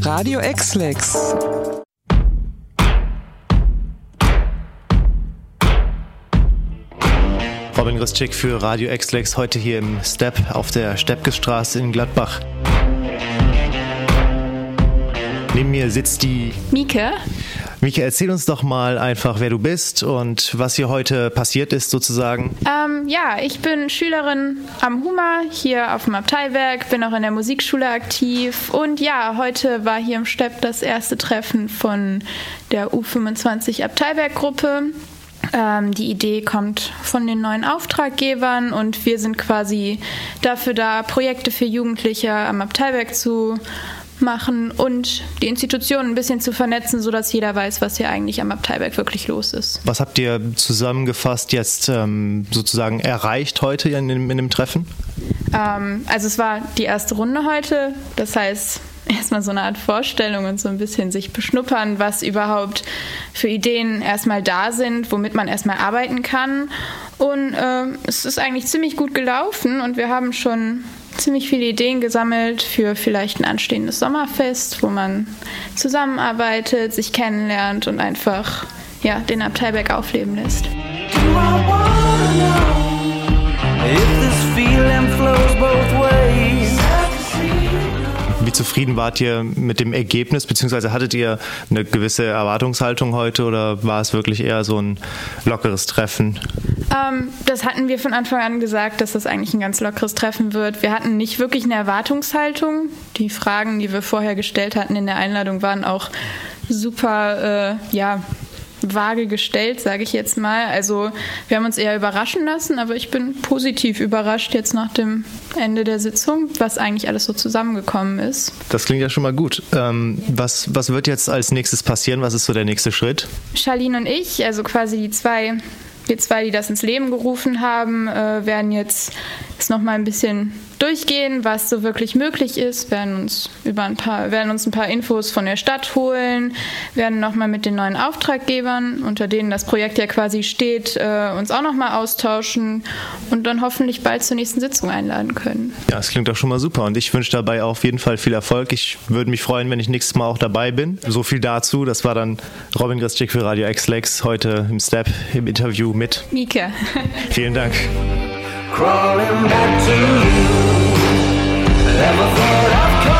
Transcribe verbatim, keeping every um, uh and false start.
Radio X-Lex. Robin Grisczyk für Radio X-Lex, heute hier im Step auf der Steppkestraße in Gladbach. Neben mir sitzt die Mieke. Mieke, erzähl uns doch mal einfach, wer du bist und was hier heute passiert ist sozusagen. Ähm, ja, ich bin Schülerin am Huma hier auf dem Abteilwerk, bin auch in der Musikschule aktiv und ja, heute war hier im Stepp das erste Treffen von der U fünfundzwanzig Abteilwerkgruppe. Ähm, die Idee kommt von den neuen Auftraggebern und wir sind quasi dafür da, Projekte für Jugendliche am Abteilwerk zu machen und die Institutionen ein bisschen zu vernetzen, sodass jeder weiß, was hier eigentlich am Abteilwerk wirklich los ist. Was habt ihr zusammengefasst jetzt ähm, sozusagen erreicht heute in, in, in dem Treffen? Ähm, also es war die erste Runde heute, das heißt erstmal so eine Art Vorstellung und so ein bisschen sich beschnuppern, was überhaupt für Ideen erstmal da sind, womit man erstmal arbeiten kann. Und äh, es ist eigentlich ziemlich gut gelaufen und wir haben schon ziemlich viele Ideen gesammelt für vielleicht ein anstehendes Sommerfest, wo man zusammenarbeitet, sich kennenlernt und einfach ja, den Abteilwerk aufleben lässt. Wie zufrieden wart ihr mit dem Ergebnis, beziehungsweise hattet ihr eine gewisse Erwartungshaltung heute oder war es wirklich eher so ein lockeres Treffen? Ähm, das hatten wir von Anfang an gesagt, dass das eigentlich ein ganz lockeres Treffen wird. Wir hatten nicht wirklich eine Erwartungshaltung. Die Fragen, die wir vorher gestellt hatten in der Einladung, waren auch super, äh, ja, vage gestellt, sage ich jetzt mal. Also wir haben uns eher überraschen lassen, aber ich bin positiv überrascht jetzt nach dem Ende der Sitzung, was eigentlich alles so zusammengekommen ist. Das klingt ja schon mal gut. Ähm, was, was wird jetzt als nächstes passieren? Was ist so der nächste Schritt? Charlene und ich, also quasi die zwei, wir zwei, die das ins Leben gerufen haben, äh, werden jetzt das nochmal ein bisschen durchgehen, was so wirklich möglich ist, werden uns über ein paar, werden uns ein paar Infos von der Stadt holen, werden nochmal mit den neuen Auftraggebern, unter denen das Projekt ja quasi steht, äh, uns auch nochmal austauschen und dann hoffentlich bald zur nächsten Sitzung einladen können. Ja, das klingt doch schon mal super und ich wünsche dabei auf jeden Fall viel Erfolg. Ich würde mich freuen, wenn ich nächstes Mal auch dabei bin. So viel dazu. Das war dann Robin Grisczyk für Radio X-Lex, heute im Step im Interview mit Mieke. Vielen Dank. Crawling back to you. Never thought I'd come.